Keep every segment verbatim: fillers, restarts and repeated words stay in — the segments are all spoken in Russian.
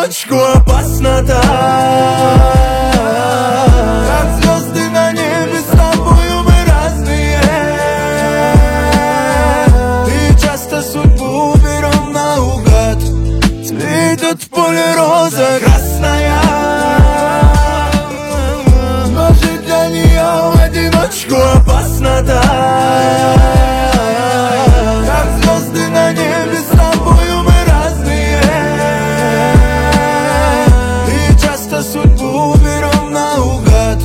одиночку опасно-то. Как звезды на небе, с тобою мы разные. И часто судьбу берем наугад. Цветет в поле роза красная. Может, для нее в одиночку опасно-то. Как звезды на небе, с тобою мы разные. И часто судьбу берем наугад.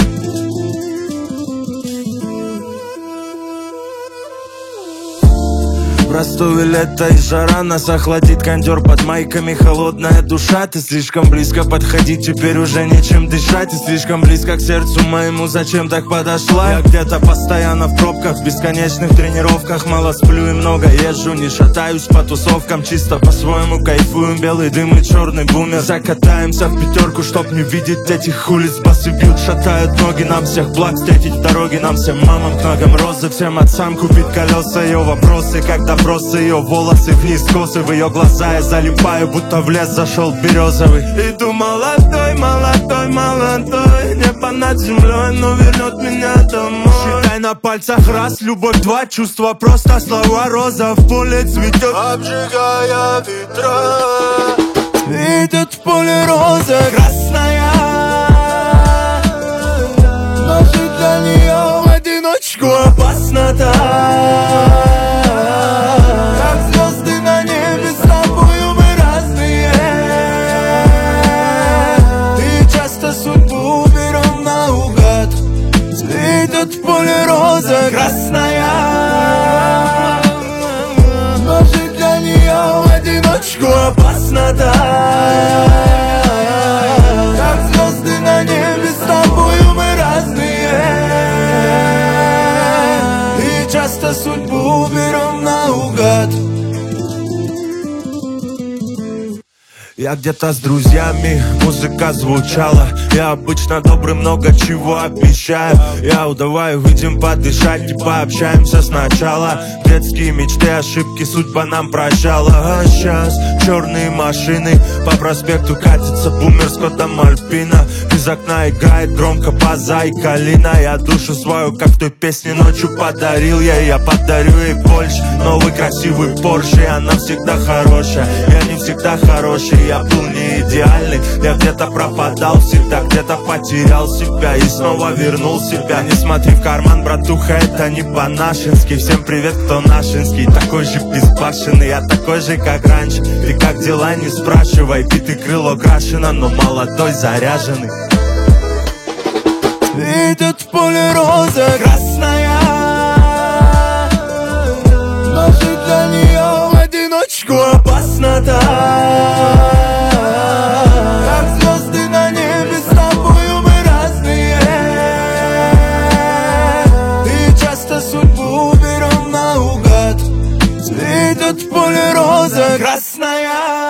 Простое лето и жара, нас охладит кондер под майками. Холодная душа, ты слишком близко подходи, теперь уже нечем дышать. Ты слишком близко к сердцу моему, зачем так подошла? Я где-то постоянно в пробках, в бесконечных тренировках. Мало сплю и много езжу, не шатаюсь по тусовкам. Чисто по-своему кайфуем, белый дым и черный бумер. Закатаемся в пятерку, чтоб не видеть этих улиц. Басы бьют, шатают ноги, нам всех благ встретить в дороге. Нам всем мамам к ногам розы, всем отцам купить колеса. Ее вопросы, когда просто ее волосы вниз косы, в ее глаза я залипаю, будто в лес зашел березовый. Иду молодой, молодой, молодой, небо над землей, но вернет меня домой. Считай на пальцах раз, любовь два, чувства просто, слова роза в поле цветет, обжигая ветра. Цветет в поле роза красная. Может, для нее в одиночку опасно-то. Цветет в поле роза красная. Может, для нее в одиночку опасно-то. Как звезды на небе, с тобою мы разные. И часто судьбу берем наугад. Я где-то с друзьями, музыка звучала. Я обычно добрый, много чего обещаю. Я давай выйдем подышать и пообщаемся сначала. Детские мечты, ошибки судьба нам прощала. А сейчас черные машины по проспекту катится бумер с кодом Альпина. Из окна играет громко база и калина. Я душу свою, как в той песне ночью подарил я. Я подарю ей больше, новый красивый Порше. И она всегда хорошая, я не всегда хороший. Я был не идеальный, я где-то пропадал всегда, где-то потерял себя и снова вернул себя. Не смотри в карман, братуха, это не по-нашенски. Всем привет, кто нашинский, такой же безбашенный, я такой же, как раньше. Ты как дела, не спрашивай, биты крыло крашено, но молодой, заряженный. Цветет в поле роза красная. Может, для нее в одиночку опасно-то. Как звезды на небе, с тобою мы разные. И часто судьбу берем наугад. Цветет в поле роза красная.